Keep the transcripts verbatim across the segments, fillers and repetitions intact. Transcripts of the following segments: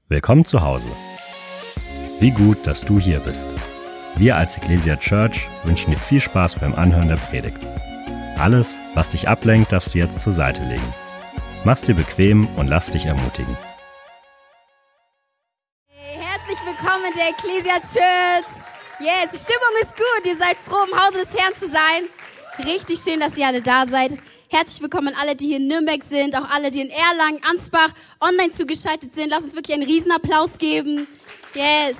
Willkommen zu Hause. Wie gut, dass du hier bist. Wir als Ecclesia Church wünschen dir viel Spaß beim Anhören der Predigt. Alles, was dich ablenkt, darfst du jetzt zur Seite legen. Mach's dir bequem und lass dich ermutigen. Hey, herzlich willkommen in der Ecclesia Church. Yes, die Stimmung ist gut. Ihr seid froh, im Hause des Herrn zu sein. Richtig schön, dass ihr alle da seid. Herzlich willkommen an alle, die hier in Nürnberg sind, auch alle, die in Erlangen, Ansbach online zugeschaltet sind. Lasst uns wirklich einen Riesenapplaus geben. Yes.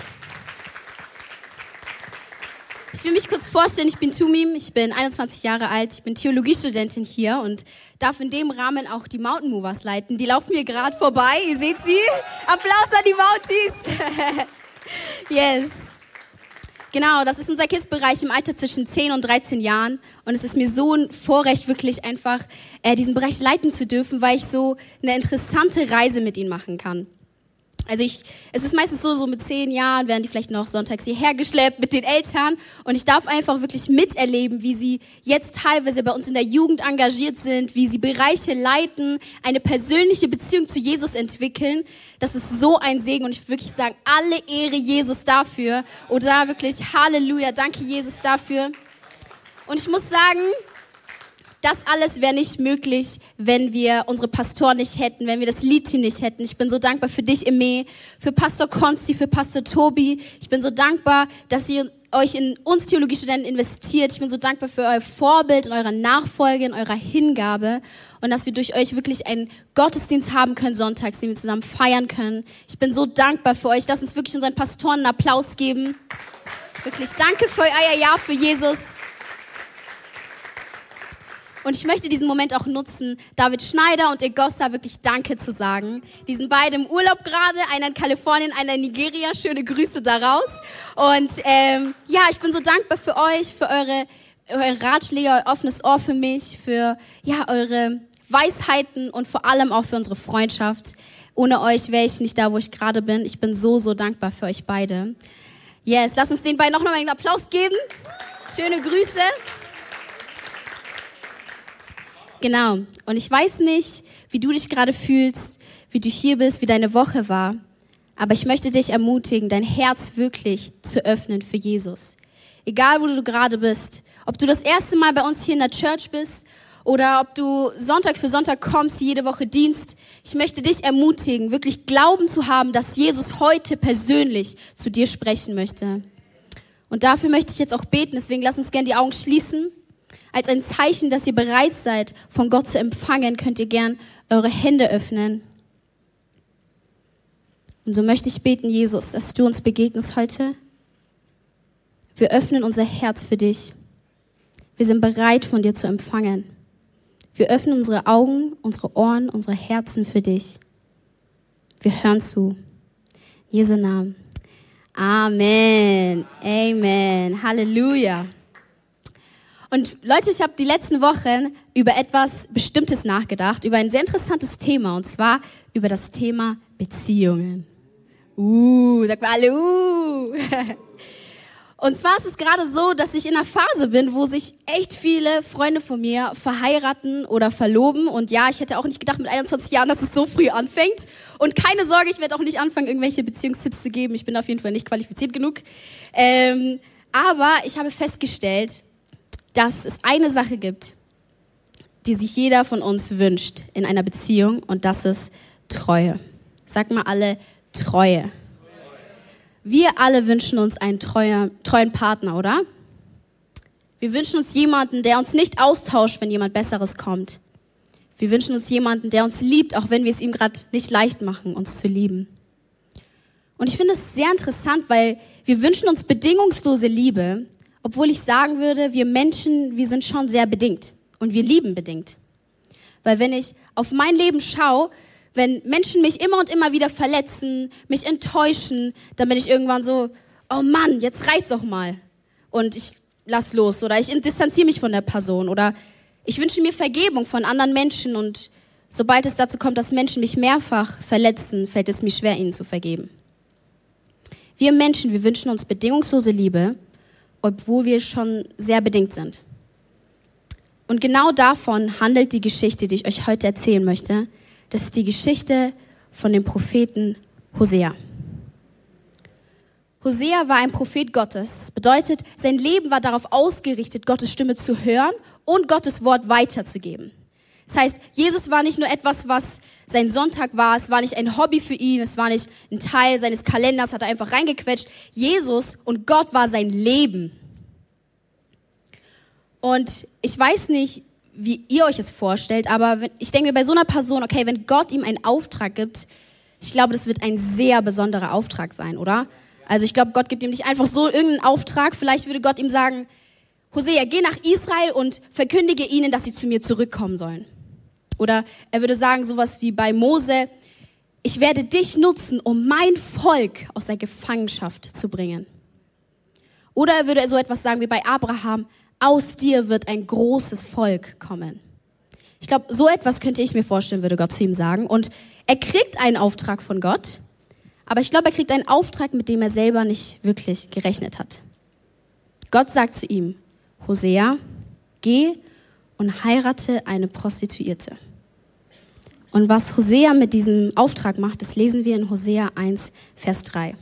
Ich will mich kurz vorstellen, ich bin Tumim, ich bin einundzwanzig Jahre alt, ich bin Theologiestudentin hier und darf in dem Rahmen auch die Mountain Movers leiten. Die laufen hier gerade vorbei, ihr seht sie. Applaus an die Mounties. Yes. Genau, das ist unser Kids-Bereich im Alter zwischen zehn und dreizehn Jahren und es ist mir so ein Vorrecht, wirklich einfach äh, diesen Bereich leiten zu dürfen, weil ich so eine interessante Reise mit ihnen machen kann. Also ich, es ist meistens so, so mit zehn Jahren werden die vielleicht noch sonntags hierher geschleppt mit den Eltern und ich darf einfach wirklich miterleben, wie sie jetzt teilweise bei uns in der Jugend engagiert sind, wie sie Bereiche leiten, eine persönliche Beziehung zu Jesus entwickeln. Das ist so ein Segen und ich würde wirklich sagen, alle Ehre Jesus dafür oder wirklich Halleluja, danke Jesus dafür. Und ich muss sagen, das alles wäre nicht möglich, wenn wir unsere Pastoren nicht hätten, wenn wir das Lead-Team nicht hätten. Ich bin so dankbar für dich, Eme, für Pastor Konsti, für Pastor Tobi. Ich bin so dankbar, dass ihr euch in uns Theologiestudenten investiert. Ich bin so dankbar für euer Vorbild, in eurer Nachfolge, in eurer Hingabe und dass wir durch euch wirklich einen Gottesdienst haben können sonntags, den wir zusammen feiern können. Ich bin so dankbar für euch. Lasst uns wirklich unseren Pastoren einen Applaus geben. Wirklich danke für euer Ja für Jesus. Und ich möchte diesen Moment auch nutzen, David Schneider und Egossa wirklich Danke zu sagen. Die sind beide im Urlaub gerade, einer in Kalifornien, einer in Nigeria. Schöne Grüße daraus. Und ähm, ja, ich bin so dankbar für euch, für eure, eure Ratschläge, euer offenes Ohr für mich, für ja eure Weisheiten und vor allem auch für unsere Freundschaft. Ohne euch wäre ich nicht da, wo ich gerade bin. Ich bin so, so dankbar für euch beide. Yes, lasst uns den beiden noch mal einen Applaus geben. Schöne Grüße. Genau. Und ich weiß nicht, wie du dich gerade fühlst, wie du hier bist, wie deine Woche war. Aber ich möchte dich ermutigen, dein Herz wirklich zu öffnen für Jesus. Egal, wo du gerade bist. Ob du das erste Mal bei uns hier in der Church bist oder ob du Sonntag für Sonntag kommst, jede Woche Dienst. Ich möchte dich ermutigen, wirklich Glauben zu haben, dass Jesus heute persönlich zu dir sprechen möchte. Und dafür möchte ich jetzt auch beten. Deswegen lass uns gerne die Augen schließen. Als ein Zeichen, dass ihr bereit seid, von Gott zu empfangen, könnt ihr gern eure Hände öffnen. Und so möchte ich beten, Jesus, dass du uns begegnest heute. Wir öffnen unser Herz für dich. Wir sind bereit, von dir zu empfangen. Wir öffnen unsere Augen, unsere Ohren, unsere Herzen für dich. Wir hören zu. In Jesu Namen. Amen. Amen. Halleluja. Und Leute, ich habe die letzten Wochen über etwas Bestimmtes nachgedacht, über ein sehr interessantes Thema, und zwar über das Thema Beziehungen. Uh, sagt mal alle, uh. Und zwar ist es gerade so, dass ich in einer Phase bin, wo sich echt viele Freunde von mir verheiraten oder verloben. Und ja, ich hätte auch nicht gedacht mit einundzwanzig Jahren, dass es so früh anfängt. Und keine Sorge, ich werde auch nicht anfangen, irgendwelche Beziehungstipps zu geben. Ich bin auf jeden Fall nicht qualifiziert genug. Ähm, aber ich habe festgestellt, dass es eine Sache gibt, die sich jeder von uns wünscht in einer Beziehung, und das ist Treue. Sag mal alle, Treue. Wir alle wünschen uns einen treuer, treuen Partner, oder? Wir wünschen uns jemanden, der uns nicht austauscht, wenn jemand Besseres kommt. Wir wünschen uns jemanden, der uns liebt, auch wenn wir es ihm gerade nicht leicht machen, uns zu lieben. Und ich finde es sehr interessant, weil wir wünschen uns bedingungslose Liebe, obwohl ich sagen würde, wir Menschen, wir sind schon sehr bedingt und wir lieben bedingt. Weil wenn ich auf mein Leben schaue, wenn Menschen mich immer und immer wieder verletzen, mich enttäuschen, dann bin ich irgendwann so, oh Mann, jetzt reicht's doch mal. Und ich lass los oder ich distanziere mich von der Person oder ich wünsche mir Vergebung von anderen Menschen und sobald es dazu kommt, dass Menschen mich mehrfach verletzen, fällt es mir schwer, ihnen zu vergeben. Wir Menschen, wir wünschen uns bedingungslose Liebe, obwohl wir schon sehr bedingt sind. Und genau davon handelt die Geschichte, die ich euch heute erzählen möchte. Das ist die Geschichte von dem Propheten Hosea. Hosea war ein Prophet Gottes. Das bedeutet, sein Leben war darauf ausgerichtet, Gottes Stimme zu hören und Gottes Wort weiterzugeben. Das heißt, Jesus war nicht nur etwas, was sein Sonntag war, es war nicht ein Hobby für ihn, es war nicht ein Teil seines Kalenders, hat er einfach reingequetscht. Jesus und Gott war sein Leben. Und ich weiß nicht, wie ihr euch es vorstellt, aber ich denke mir bei so einer Person, okay, wenn Gott ihm einen Auftrag gibt, ich glaube, das wird ein sehr besonderer Auftrag sein, oder? Also ich glaube, Gott gibt ihm nicht einfach so irgendeinen Auftrag. Vielleicht würde Gott ihm sagen, Hosea, geh nach Israel und verkündige ihnen, dass sie zu mir zurückkommen sollen. Oder er würde sagen sowas wie bei Mose, ich werde dich nutzen, um mein Volk aus der Gefangenschaft zu bringen. Oder er würde so etwas sagen wie bei Abraham, aus dir wird ein großes Volk kommen. Ich glaube, so etwas könnte ich mir vorstellen, würde Gott zu ihm sagen. Und er kriegt einen Auftrag von Gott, aber ich glaube, er kriegt einen Auftrag, mit dem er selber nicht wirklich gerechnet hat. Gott sagt zu ihm, Hosea, geh und heirate eine Prostituierte. Und was Hosea mit diesem Auftrag macht, das lesen wir in Hosea eins, Vers drei.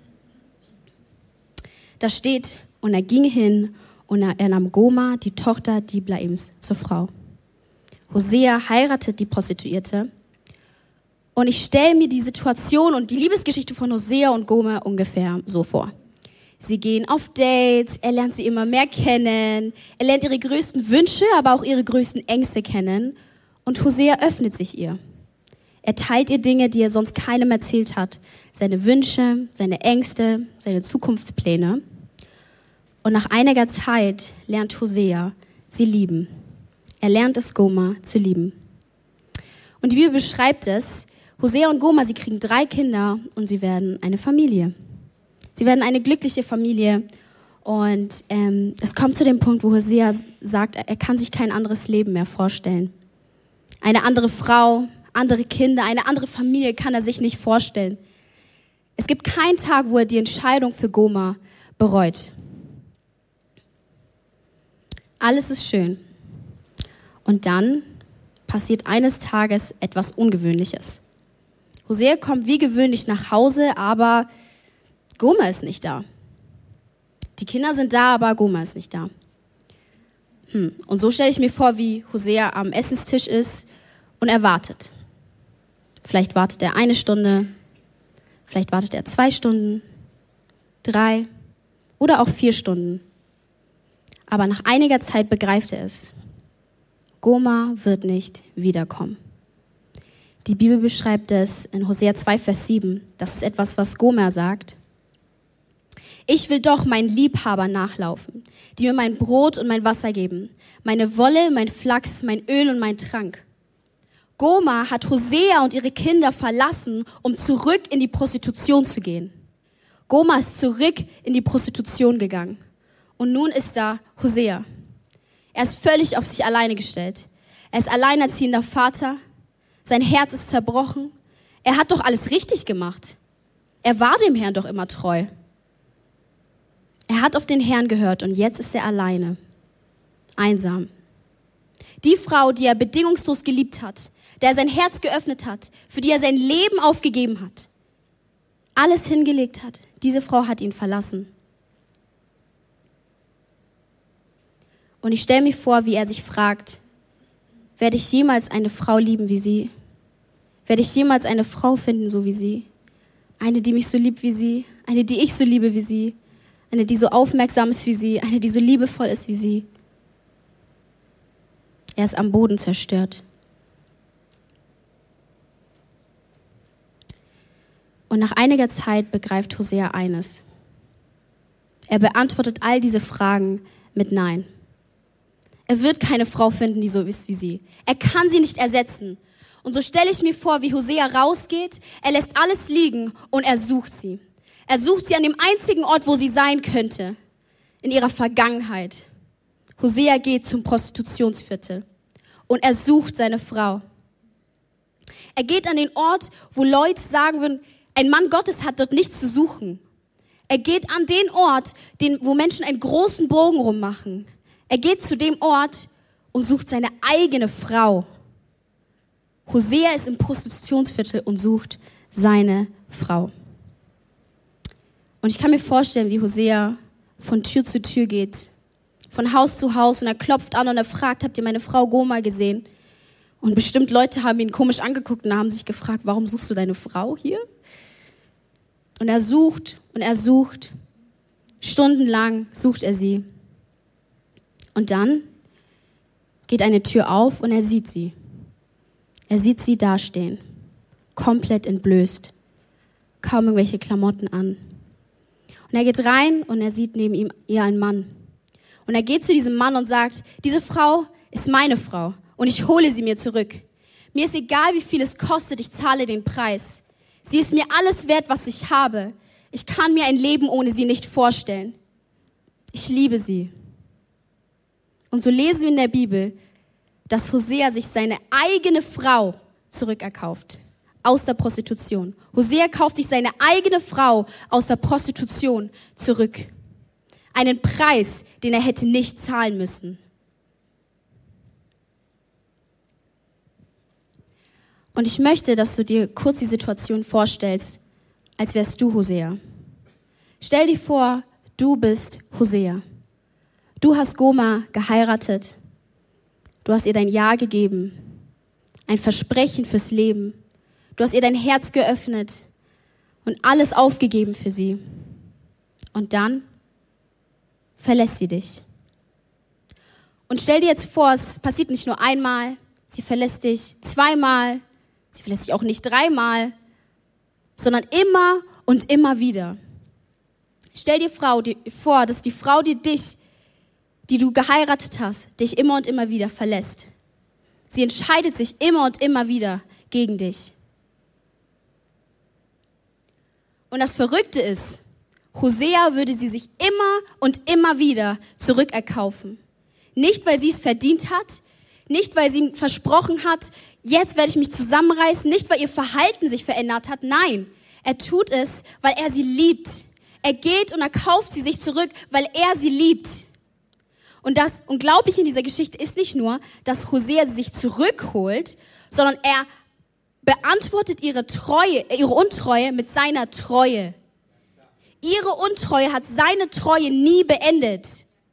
Da steht, und er ging hin und er nahm Goma, die Tochter Diblaims, zur Frau. Hosea heiratet die Prostituierte. Und ich stelle mir die Situation und die Liebesgeschichte von Hosea und Gomer ungefähr so vor. Sie gehen auf Dates, er lernt sie immer mehr kennen, er lernt ihre größten Wünsche, aber auch ihre größten Ängste kennen. Und Hosea öffnet sich ihr. Er teilt ihr Dinge, die er sonst keinem erzählt hat. Seine Wünsche, seine Ängste, seine Zukunftspläne. Und nach einiger Zeit lernt Hosea sie lieben. Er lernt es, Gomer zu lieben. Und die Bibel beschreibt es, Hosea und Gomer, sie kriegen drei Kinder und sie werden eine Familie. Sie werden eine glückliche Familie und ähm, es kommt zu dem Punkt, wo Hosea sagt, er kann sich kein anderes Leben mehr vorstellen. Eine andere Frau, andere Kinder, eine andere Familie kann er sich nicht vorstellen. Es gibt keinen Tag, wo er die Entscheidung für Gomer bereut. Alles ist schön. Und dann passiert eines Tages etwas Ungewöhnliches. Hosea kommt wie gewöhnlich nach Hause, aber Gomer ist nicht da. Die Kinder sind da, aber Gomer ist nicht da. Hm. Und so stelle ich mir vor, wie Hosea am Essenstisch ist und er wartet. Vielleicht wartet er eine Stunde, vielleicht wartet er zwei Stunden, drei oder auch vier Stunden. Aber nach einiger Zeit begreift er es. Gomer wird nicht wiederkommen. Die Bibel beschreibt es in Hosea zwei, Vers sieben. Das ist etwas, was Gomer sagt. Ich will doch meinen Liebhaber nachlaufen, die mir mein Brot und mein Wasser geben, meine Wolle, mein Flachs, mein Öl und mein Trank. Gomer hat Hosea und ihre Kinder verlassen, um zurück in die Prostitution zu gehen. Gomer ist zurück in die Prostitution gegangen. Und nun ist da Hosea. Er ist völlig auf sich alleine gestellt. Er ist alleinerziehender Vater. Sein Herz ist zerbrochen. Er hat doch alles richtig gemacht. Er war dem Herrn doch immer treu. Er hat auf den Herrn gehört und jetzt ist er alleine, einsam. Die Frau, die er bedingungslos geliebt hat, der er sein Herz geöffnet hat, für die er sein Leben aufgegeben hat, alles hingelegt hat, diese Frau hat ihn verlassen. Und ich stelle mir vor, wie er sich fragt, werde ich jemals eine Frau lieben wie sie? Werde ich jemals eine Frau finden, so wie sie? Eine, die mich so liebt wie sie? Eine, die ich so liebe wie sie? Eine, die so aufmerksam ist wie sie? Eine, die so liebevoll ist wie sie? Er ist am Boden zerstört. Und nach einiger Zeit begreift Hosea eines. Er beantwortet all diese Fragen mit Nein. Er wird keine Frau finden, die so ist wie sie. Er kann sie nicht ersetzen. Und so stelle ich mir vor, wie Hosea rausgeht, er lässt alles liegen und er sucht sie. Er sucht sie an dem einzigen Ort, wo sie sein könnte, in ihrer Vergangenheit. Hosea geht zum Prostitutionsviertel und er sucht seine Frau. Er geht an den Ort, wo Leute sagen würden, ein Mann Gottes hat dort nichts zu suchen. Er geht an den Ort, den, wo Menschen einen großen Bogen rummachen. Er geht zu dem Ort und sucht seine eigene Frau. Hosea ist im Prostitutionsviertel und sucht seine Frau. Und ich kann mir vorstellen, wie Hosea von Tür zu Tür geht, von Haus zu Haus, und er klopft an und er fragt, habt ihr meine Frau Gomer gesehen? Und bestimmt Leute haben ihn komisch angeguckt und haben sich gefragt, warum suchst du deine Frau hier? Und er sucht und er sucht, stundenlang sucht er sie. Und dann geht eine Tür auf und er sieht sie. Er sieht sie dastehen, komplett entblößt, kaum irgendwelche Klamotten an. Und er geht rein und er sieht neben ihm eher einen Mann. Und er geht zu diesem Mann und sagt, diese Frau ist meine Frau und ich hole sie mir zurück. Mir ist egal, wie viel es kostet, ich zahle den Preis. Sie ist mir alles wert, was ich habe. Ich kann mir ein Leben ohne sie nicht vorstellen. Ich liebe sie. Und so lesen wir in der Bibel, dass Hosea sich seine eigene Frau zurückerkauft aus der Prostitution. Hosea kauft sich seine eigene Frau aus der Prostitution zurück. Einen Preis, den er hätte nicht zahlen müssen. Und ich möchte, dass du dir kurz die Situation vorstellst, als wärst du Hosea. Stell dir vor, du bist Hosea. Du hast Gomer geheiratet. Du hast ihr dein Ja gegeben, ein Versprechen fürs Leben. Du hast ihr dein Herz geöffnet und alles aufgegeben für sie. Und dann verlässt sie dich. Und stell dir jetzt vor, es passiert nicht nur einmal, sie verlässt dich zweimal, sie verlässt dich auch nicht dreimal, sondern immer und immer wieder. Stell dir vor, dass die Frau, die dich die du geheiratet hast, dich immer und immer wieder verlässt. Sie entscheidet sich immer und immer wieder gegen dich. Und das Verrückte ist, Hosea würde sie sich immer und immer wieder zurückerkaufen. Nicht, weil sie es verdient hat, nicht, weil sie ihm versprochen hat, jetzt werde ich mich zusammenreißen, nicht, weil ihr Verhalten sich verändert hat. Nein, er tut es, weil er sie liebt. Er geht und er kauft sie sich zurück, weil er sie liebt. Und das Unglaubliche in dieser Geschichte ist nicht nur, dass Hosea sie sich zurückholt, sondern er beantwortet ihre Treue, ihre Untreue mit seiner Treue. Ihre Untreue hat seine Treue nie beendet.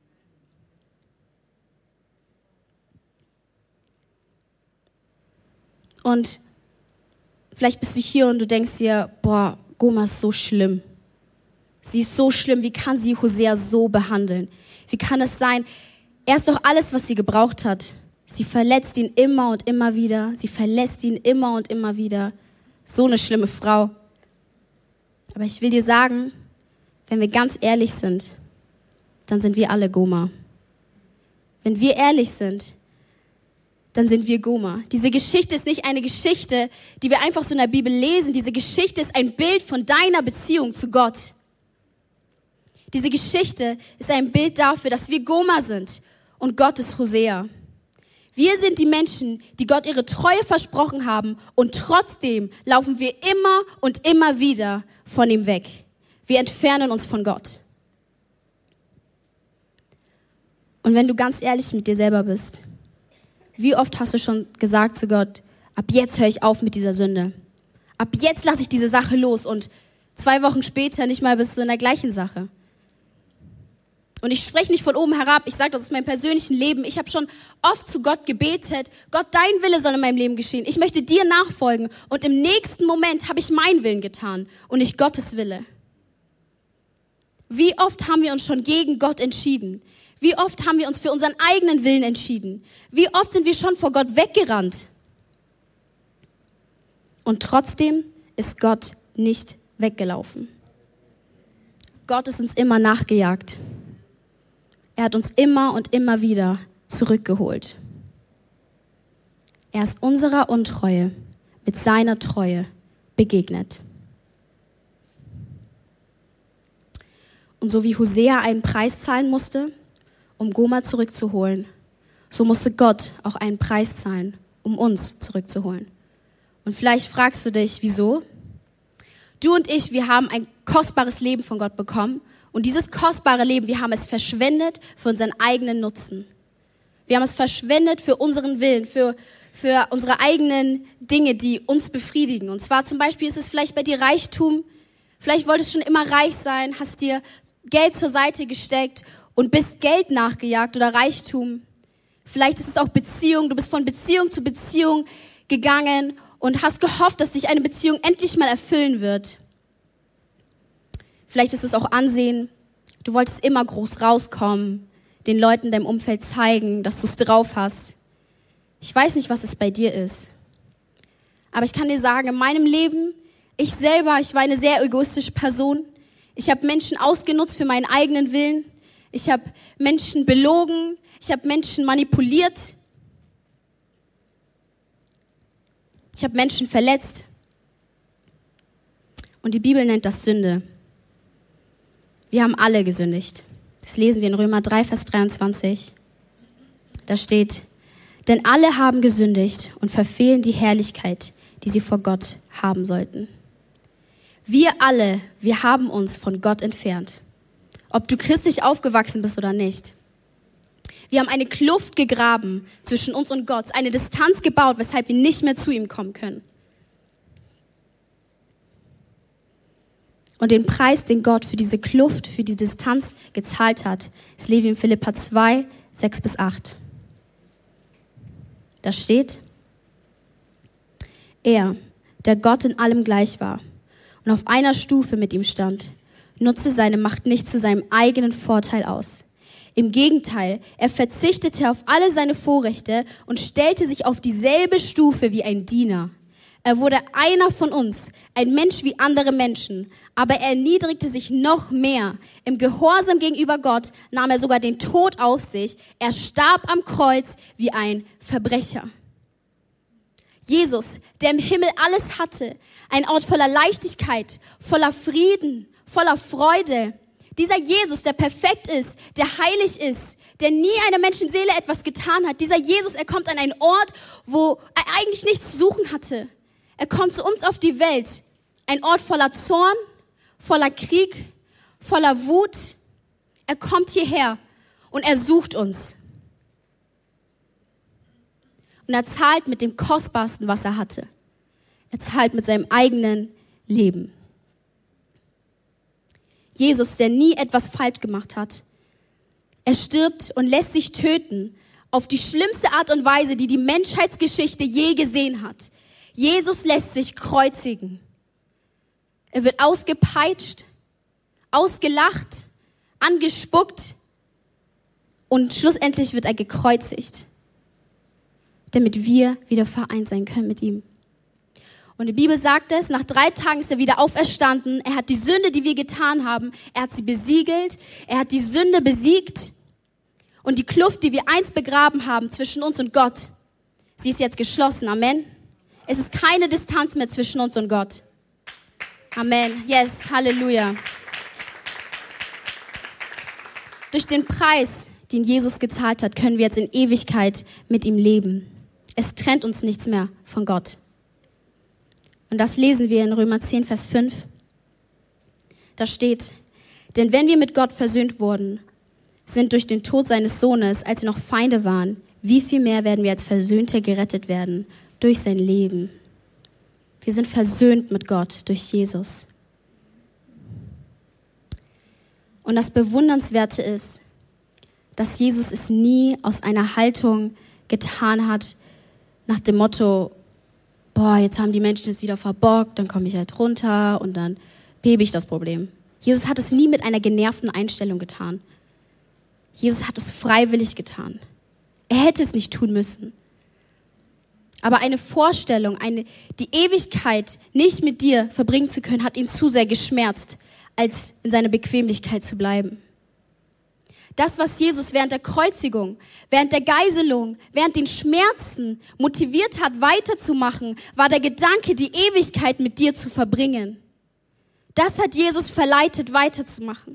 Und vielleicht bist du hier und du denkst dir, boah, Gomer ist so schlimm. Sie ist so schlimm, wie kann sie Hosea so behandeln? Wie kann es sein? Er ist doch alles, was sie gebraucht hat. Sie verletzt ihn immer und immer wieder. Sie verlässt ihn immer und immer wieder. So eine schlimme Frau. Aber ich will dir sagen, wenn wir ganz ehrlich sind, dann sind wir alle Gomer. Wenn wir ehrlich sind, dann sind wir Gomer. Diese Geschichte ist nicht eine Geschichte, die wir einfach so in der Bibel lesen. Diese Geschichte ist ein Bild von deiner Beziehung zu Gott. Diese Geschichte ist ein Bild dafür, dass wir Gomer sind und Gott ist Hosea. Wir sind die Menschen, die Gott ihre Treue versprochen haben und trotzdem laufen wir immer und immer wieder von ihm weg. Wir entfernen uns von Gott. Und wenn du ganz ehrlich mit dir selber bist, wie oft hast du schon gesagt zu Gott, ab jetzt höre ich auf mit dieser Sünde. Ab jetzt lasse ich diese Sache los und zwei Wochen später nicht mal bist du in der gleichen Sache. Und ich spreche nicht von oben herab, ich sage das aus meinem persönlichen Leben. Ich habe schon oft zu Gott gebetet, Gott, dein Wille soll in meinem Leben geschehen. Ich möchte dir nachfolgen und im nächsten Moment habe ich meinen Willen getan und nicht Gottes Wille. Wie oft haben wir uns schon gegen Gott entschieden? Wie oft haben wir uns für unseren eigenen Willen entschieden? Wie oft sind wir schon vor Gott weggerannt? Und trotzdem ist Gott nicht weggelaufen. Gott ist uns immer nachgejagt. Er hat uns immer und immer wieder zurückgeholt. Er ist unserer Untreue mit seiner Treue begegnet. Und so wie Hosea einen Preis zahlen musste, um Gomer zurückzuholen, so musste Gott auch einen Preis zahlen, um uns zurückzuholen. Und vielleicht fragst du dich, wieso? Du und ich, wir haben ein kostbares Leben von Gott bekommen. Und dieses kostbare Leben, wir haben es verschwendet für unseren eigenen Nutzen. Wir haben es verschwendet für unseren Willen, für, für unsere eigenen Dinge, die uns befriedigen. Und zwar zum Beispiel ist es vielleicht bei dir Reichtum. Vielleicht wolltest du schon immer reich sein, hast dir Geld zur Seite gesteckt und bist Geld nachgejagt oder Reichtum. Vielleicht ist es auch Beziehung. Du bist von Beziehung zu Beziehung gegangen und hast gehofft, dass dich eine Beziehung endlich mal erfüllen wird. Vielleicht ist es auch Ansehen. Du wolltest immer groß rauskommen, den Leuten in deinem Umfeld zeigen, dass du es drauf hast. Ich weiß nicht, was es bei dir ist. Aber ich kann dir sagen, in meinem Leben, ich selber, ich war eine sehr egoistische Person. Ich habe Menschen ausgenutzt für meinen eigenen Willen. Ich habe Menschen belogen. Ich habe Menschen manipuliert. Ich habe Menschen verletzt. Und die Bibel nennt das Sünde. Wir haben alle gesündigt. Das lesen wir in Römer drei, Vers dreiundzwanzig. Da steht, denn alle haben gesündigt und verfehlen die Herrlichkeit, die sie vor Gott haben sollten. Wir alle, wir haben uns von Gott entfernt. Ob du christlich aufgewachsen bist oder nicht. Wir haben eine Kluft gegraben zwischen uns und Gott, eine Distanz gebaut, weshalb wir nicht mehr zu ihm kommen können. Und den Preis, den Gott für diese Kluft, für die Distanz gezahlt hat, das lesen wir in Philipper zwei, sechs bis acht. Da steht, er, der Gott in allem gleich war und auf einer Stufe mit ihm stand, nutzte seine Macht nicht zu seinem eigenen Vorteil aus. Im Gegenteil, er verzichtete auf alle seine Vorrechte und stellte sich auf dieselbe Stufe wie ein Diener. Er wurde einer von uns, ein Mensch wie andere Menschen, aber er erniedrigte sich noch mehr. Im Gehorsam gegenüber Gott nahm er sogar den Tod auf sich. Er starb am Kreuz wie ein Verbrecher. Jesus, der im Himmel alles hatte, ein Ort voller Leichtigkeit, voller Frieden, voller Freude. Dieser Jesus, der perfekt ist, der heilig ist, der nie einer Menschenseele etwas getan hat. Dieser Jesus, er kommt an einen Ort, wo er eigentlich nichts zu suchen hatte. Er kommt zu uns auf die Welt, ein Ort voller Zorn, voller Krieg, voller Wut. Er kommt hierher und er sucht uns. Und er zahlt mit dem Kostbarsten, was er hatte. Er zahlt mit seinem eigenen Leben. Jesus, der nie etwas falsch gemacht hat. Er stirbt und lässt sich töten auf die schlimmste Art und Weise, die die Menschheitsgeschichte je gesehen hat. Jesus lässt sich kreuzigen. Er wird ausgepeitscht, ausgelacht, angespuckt und schlussendlich wird er gekreuzigt, damit wir wieder vereint sein können mit ihm. Und die Bibel sagt es, nach drei Tagen ist er wieder auferstanden. Er hat die Sünde, die wir getan haben, er hat sie besiegelt. Er hat die Sünde besiegt. Und die Kluft, die wir einst begraben haben zwischen uns und Gott, sie ist jetzt geschlossen. Amen. Es ist keine Distanz mehr zwischen uns und Gott. Amen. Yes, Halleluja. Durch den Preis, den Jesus gezahlt hat, können wir jetzt in Ewigkeit mit ihm leben. Es trennt uns nichts mehr von Gott. Und das lesen wir in Römer zehn, Vers fünf. Da steht, denn wenn wir mit Gott versöhnt wurden, sind durch den Tod seines Sohnes, als wir noch Feinde waren, wie viel mehr werden wir als Versöhnte gerettet werden durch sein Leben. Wir sind versöhnt mit Gott durch Jesus. Und das Bewundernswerte ist, dass Jesus es nie aus einer Haltung getan hat, nach dem Motto, boah, jetzt haben die Menschen es wieder verbockt, dann komme ich halt runter und dann behebe ich das Problem. Jesus hat es nie mit einer genervten Einstellung getan. Jesus hat es freiwillig getan. Er hätte es nicht tun müssen. Aber eine Vorstellung, eine, die Ewigkeit nicht mit dir verbringen zu können, hat ihn zu sehr geschmerzt, als in seiner Bequemlichkeit zu bleiben. Das, was Jesus während der Kreuzigung, während der Geiselung, während den Schmerzen motiviert hat, weiterzumachen, war der Gedanke, die Ewigkeit mit dir zu verbringen. Das hat Jesus verleitet, weiterzumachen.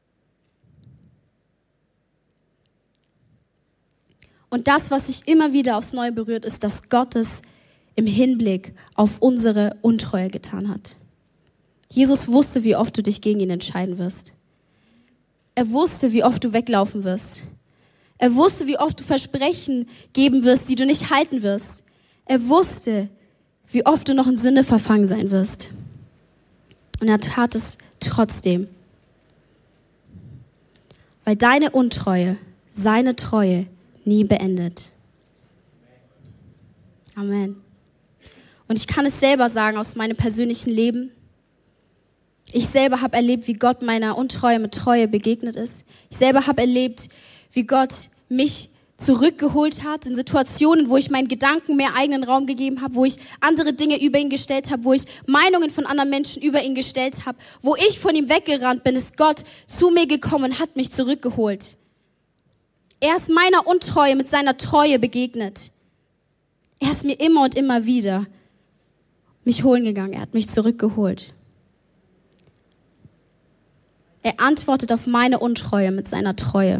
Und das, was sich immer wieder aufs Neue berührt, ist, dass Gott es im Hinblick auf unsere Untreue getan hat. Jesus wusste, wie oft du dich gegen ihn entscheiden wirst. Er wusste, wie oft du weglaufen wirst. Er wusste, wie oft du Versprechen geben wirst, die du nicht halten wirst. Er wusste, wie oft du noch in Sünde verfangen sein wirst. Und er tat es trotzdem. Weil deine Untreue seine Treue nie beendet. Amen. Und ich kann es selber sagen aus meinem persönlichen Leben. Ich selber habe erlebt, wie Gott meiner Untreue mit Treue begegnet ist. Ich selber habe erlebt, wie Gott mich zurückgeholt hat in Situationen, wo ich meinen Gedanken mehr eigenen Raum gegeben habe, wo ich andere Dinge über ihn gestellt habe, wo ich Meinungen von anderen Menschen über ihn gestellt habe, wo ich von ihm weggerannt bin, ist Gott zu mir gekommen und hat mich zurückgeholt. Er ist meiner Untreue mit seiner Treue begegnet. Er ist mir immer und immer wieder mich holen gegangen. Er hat mich zurückgeholt. Er antwortet auf meine Untreue mit seiner Treue.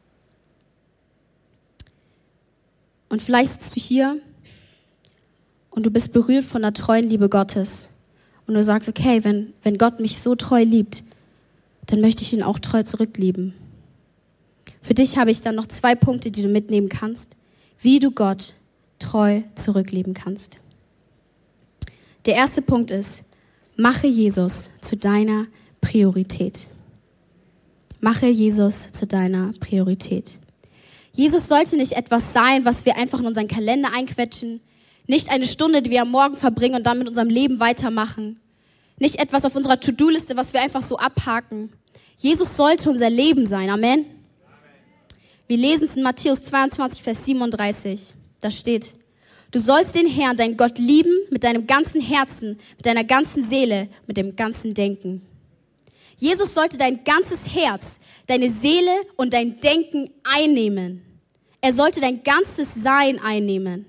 Und vielleicht sitzt du hier und du bist berührt von der treuen Liebe Gottes. Und du sagst, okay, wenn, wenn Gott mich so treu liebt, dann möchte ich ihn auch treu zurücklieben. Für dich habe ich dann noch zwei Punkte, die du mitnehmen kannst, wie du Gott treu zurücklieben kannst. Der erste Punkt ist, mache Jesus zu deiner Priorität. Mache Jesus zu deiner Priorität. Jesus sollte nicht etwas sein, was wir einfach in unseren Kalender einquetschen, nicht eine Stunde, die wir am Morgen verbringen und dann mit unserem Leben weitermachen, nicht etwas auf unserer To-Do-Liste, was wir einfach so abhaken. Jesus sollte unser Leben sein. Amen. Amen. Wir lesen es in Matthäus zweiundzwanzig, Vers siebenunddreißig. Da steht, du sollst den Herrn, deinen Gott, lieben mit deinem ganzen Herzen, mit deiner ganzen Seele, mit dem ganzen Denken. Jesus sollte dein ganzes Herz, deine Seele und dein Denken einnehmen. Er sollte dein ganzes Sein einnehmen.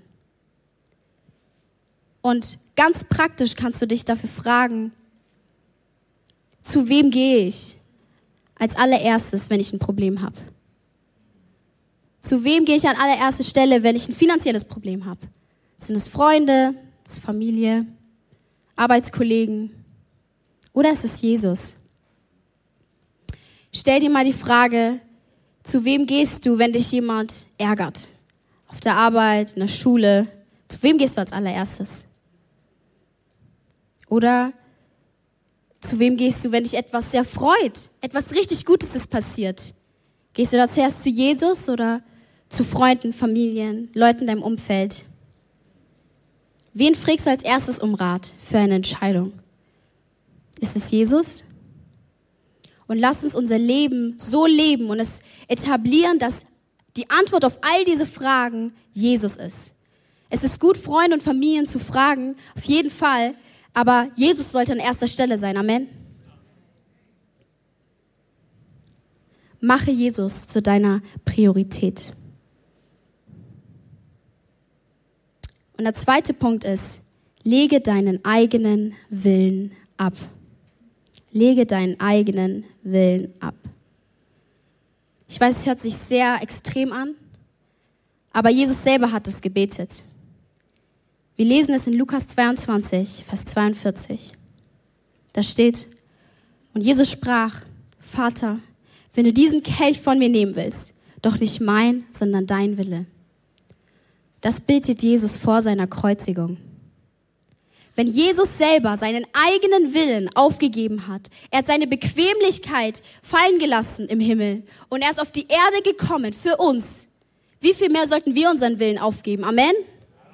Und ganz praktisch kannst du dich dafür fragen, zu wem gehe ich als allererstes, wenn ich ein Problem habe? Zu wem gehe ich an allererster Stelle, wenn ich ein finanzielles Problem habe? Sind es Freunde, ist es Familie, Arbeitskollegen oder ist es Jesus? Stell dir mal die Frage, zu wem gehst du, wenn dich jemand ärgert? Auf der Arbeit, in der Schule. Zu wem gehst du als allererstes? Oder zu wem gehst du, wenn dich etwas sehr freut? Etwas richtig Gutes ist passiert. Gehst du da zuerst zu Jesus oder zu Freunden, Familien, Leuten in deinem Umfeld? Wen fragst du als erstes um Rat für eine Entscheidung? Ist es Jesus? Und lass uns unser Leben so leben und es etablieren, dass die Antwort auf all diese Fragen Jesus ist. Es ist gut, Freunde und Familien zu fragen, auf jeden Fall, aber Jesus sollte an erster Stelle sein. Amen. Mache Jesus zu deiner Priorität. Und der zweite Punkt ist, lege deinen eigenen Willen ab. Lege deinen eigenen Willen ab. Ich weiß, es hört sich sehr extrem an, aber Jesus selber hat es gebetet. Wir lesen es in Lukas zweiundzwanzig, Vers zweiundvierzig. Da steht, und Jesus sprach, Vater, wenn du diesen Kelch von mir nehmen willst, doch nicht mein, sondern dein Wille. Das betet Jesus vor seiner Kreuzigung. Wenn Jesus selber seinen eigenen Willen aufgegeben hat, er hat seine Bequemlichkeit fallen gelassen im Himmel und er ist auf die Erde gekommen für uns, wie viel mehr sollten wir unseren Willen aufgeben? Amen? Amen.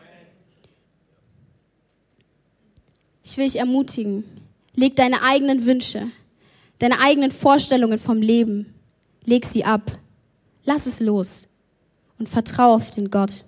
Ich will dich ermutigen, leg deine eigenen Wünsche, deine eigenen Vorstellungen vom Leben, leg sie ab, lass es los und vertraue auf den Gott.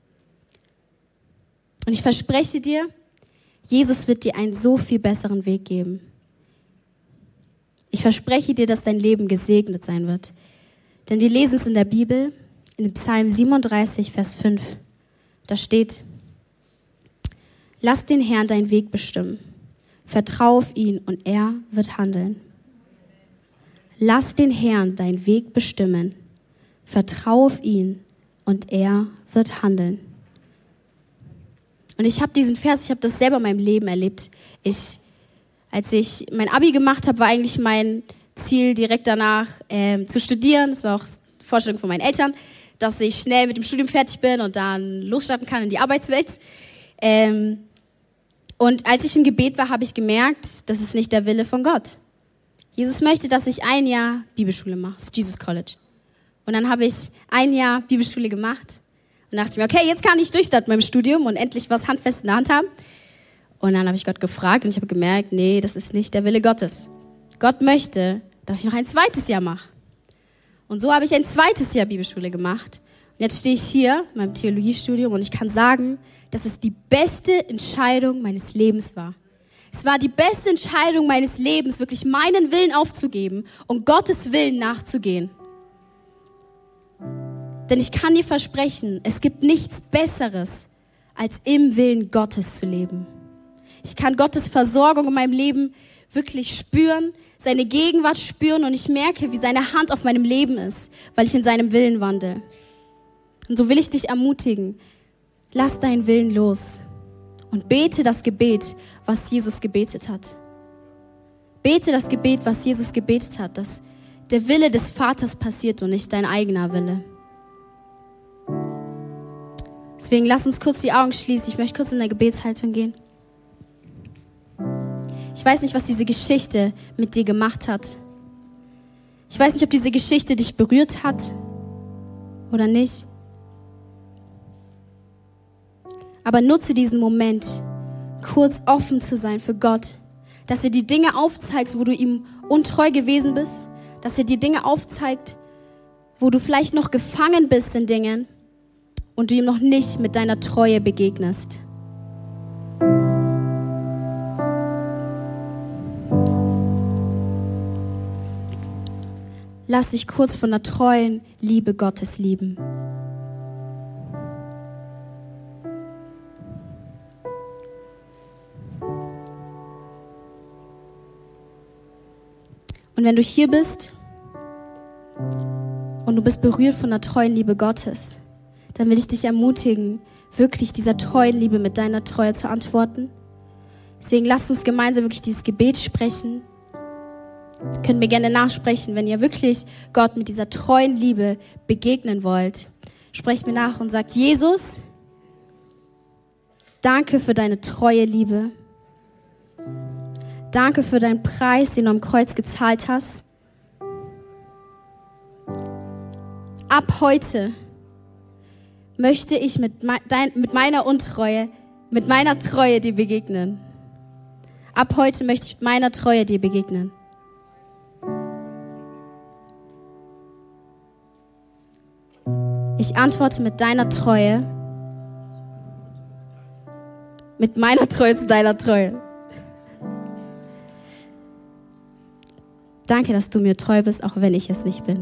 Und ich verspreche dir, Jesus wird dir einen so viel besseren Weg geben. Ich verspreche dir, dass dein Leben gesegnet sein wird. Denn wir lesen es in der Bibel, in dem Psalm siebenunddreißig, Vers fünf. Da steht, lass den Herrn deinen Weg bestimmen. Vertrau auf ihn und er wird handeln. Lass den Herrn deinen Weg bestimmen. Vertrau auf ihn und er wird handeln. Und ich habe diesen Vers, ich habe das selber in meinem Leben erlebt. Ich, als ich mein Abi gemacht habe, war eigentlich mein Ziel, direkt danach ähm, zu studieren. Das war auch die Vorstellung von meinen Eltern, dass ich schnell mit dem Studium fertig bin und dann losstarten kann in die Arbeitswelt. Ähm, und als ich im Gebet war, habe ich gemerkt, das ist nicht der Wille von Gott. Jesus möchte, dass ich ein Jahr Bibelschule mache, das Jesus College. Und dann habe ich ein Jahr Bibelschule gemacht und dachte mir, okay, jetzt kann ich durchstarten mit meinem Studium und endlich was Handfestes in der Hand haben. Und dann habe ich Gott gefragt und ich habe gemerkt, nee, das ist nicht der Wille Gottes. Gott möchte, dass ich noch ein zweites Jahr mache. Und so habe ich ein zweites Jahr Bibelschule gemacht. Und jetzt stehe ich hier in meinem Theologiestudium und ich kann sagen, dass es die beste Entscheidung meines Lebens war. Es war die beste Entscheidung meines Lebens, wirklich meinen Willen aufzugeben und Gottes Willen nachzugehen. Denn ich kann dir versprechen, es gibt nichts Besseres, als im Willen Gottes zu leben. Ich kann Gottes Versorgung in meinem Leben wirklich spüren, seine Gegenwart spüren und ich merke, wie seine Hand auf meinem Leben ist, weil ich in seinem Willen wandle. Und so will ich dich ermutigen, lass deinen Willen los und bete das Gebet, was Jesus gebetet hat. Bete das Gebet, was Jesus gebetet hat, dass der Wille des Vaters passiert und nicht dein eigener Wille. Deswegen lass uns kurz die Augen schließen. Ich möchte kurz in der Gebetshaltung gehen. Ich weiß nicht, was diese Geschichte mit dir gemacht hat. Ich weiß nicht, ob diese Geschichte dich berührt hat oder nicht. Aber nutze diesen Moment, kurz offen zu sein für Gott, dass er die Dinge aufzeigt, wo du ihm untreu gewesen bist, dass er die Dinge aufzeigt, wo du vielleicht noch gefangen bist in Dingen und du ihm noch nicht mit deiner Treue begegnest. Lass dich kurz von der treuen Liebe Gottes lieben. Und wenn du hier bist und du bist berührt von der treuen Liebe Gottes, dann will ich dich ermutigen, wirklich dieser treuen Liebe mit deiner Treue zu antworten. Deswegen lasst uns gemeinsam wirklich dieses Gebet sprechen. Könnt mir gerne nachsprechen, wenn ihr wirklich Gott mit dieser treuen Liebe begegnen wollt. Sprecht mir nach und sagt, Jesus, danke für deine treue Liebe. Danke für deinen Preis, den du am Kreuz gezahlt hast. Ab heute möchte ich mit, me- dein, mit meiner Untreue, mit meiner Treue dir begegnen. Ab heute möchte ich mit meiner Treue dir begegnen. Ich antworte mit deiner Treue, mit meiner Treue zu deiner Treue. Danke, dass du mir treu bist, auch wenn ich es nicht bin.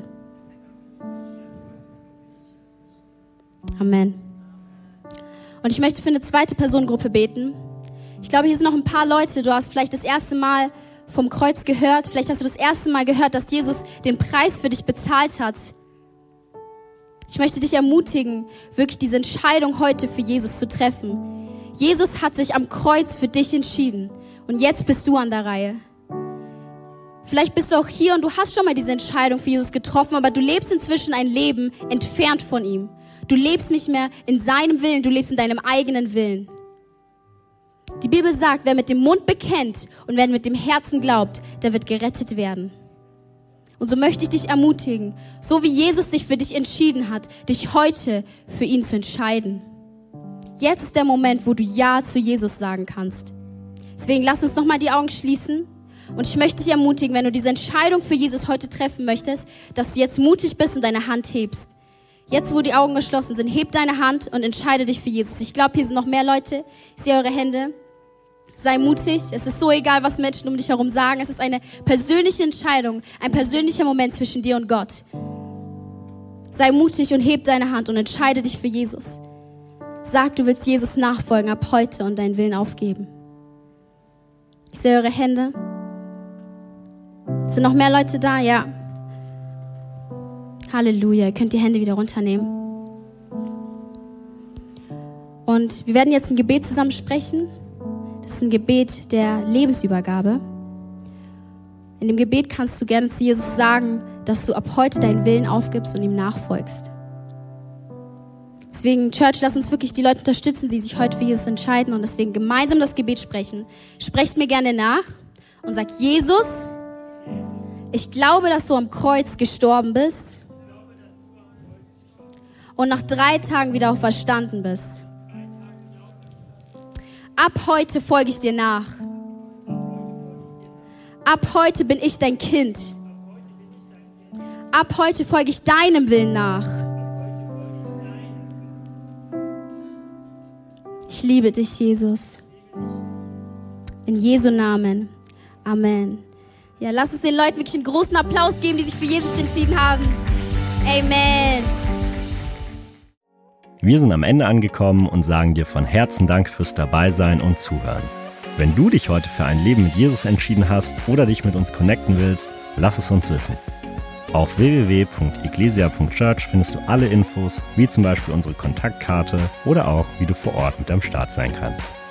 Amen. Und ich möchte für eine zweite Personengruppe beten. Ich glaube, hier sind noch ein paar Leute, du hast vielleicht das erste Mal vom Kreuz gehört, vielleicht hast du das erste Mal gehört, dass Jesus den Preis für dich bezahlt hat. Ich möchte dich ermutigen, wirklich diese Entscheidung heute für Jesus zu treffen. Jesus hat sich am Kreuz für dich entschieden und jetzt bist du an der Reihe. Vielleicht bist du auch hier und du hast schon mal diese Entscheidung für Jesus getroffen, aber du lebst inzwischen ein Leben entfernt von ihm. Du lebst nicht mehr in seinem Willen, du lebst in deinem eigenen Willen. Die Bibel sagt, wer mit dem Mund bekennt und wer mit dem Herzen glaubt, der wird gerettet werden. Und so möchte ich dich ermutigen, so wie Jesus sich für dich entschieden hat, dich heute für ihn zu entscheiden. Jetzt ist der Moment, wo du Ja zu Jesus sagen kannst. Deswegen lass uns nochmal die Augen schließen. Und ich möchte dich ermutigen, wenn du diese Entscheidung für Jesus heute treffen möchtest, dass du jetzt mutig bist und deine Hand hebst. Jetzt, wo die Augen geschlossen sind, heb deine Hand und entscheide dich für Jesus. Ich glaube, hier sind noch mehr Leute. Ich sehe eure Hände. Sei mutig. Es ist so egal, was Menschen um dich herum sagen. Es ist eine persönliche Entscheidung, ein persönlicher Moment zwischen dir und Gott. Sei mutig und heb deine Hand und entscheide dich für Jesus. Sag, du willst Jesus nachfolgen ab heute und deinen Willen aufgeben. Ich sehe eure Hände. Sind noch mehr Leute da? Ja. Halleluja. Ihr könnt die Hände wieder runternehmen. Und wir werden jetzt ein Gebet zusammen sprechen. Das ist ein Gebet der Lebensübergabe. In dem Gebet kannst du gerne zu Jesus sagen, dass du ab heute deinen Willen aufgibst und ihm nachfolgst. Deswegen, Church, lass uns wirklich die Leute unterstützen, die sich heute für Jesus entscheiden und deswegen gemeinsam das Gebet sprechen. Sprecht mir gerne nach und sagt, Jesus, ich glaube, dass du am Kreuz gestorben bist und nach drei Tagen wieder auferstanden bist. Ab heute folge ich dir nach. Ab heute bin ich dein Kind. Ab heute folge ich deinem Willen nach. Ich liebe dich, Jesus. In Jesu Namen. Amen. Ja, lass uns den Leuten wirklich einen großen Applaus geben, die sich für Jesus entschieden haben. Amen. Wir sind am Ende angekommen und sagen dir von Herzen Dank fürs Dabeisein und Zuhören. Wenn du dich heute für ein Leben mit Jesus entschieden hast oder dich mit uns connecten willst, lass es uns wissen. Auf w w w punkt ecclesia punkt church findest du alle Infos, wie zum Beispiel unsere Kontaktkarte oder auch, wie du vor Ort mit am Start sein kannst.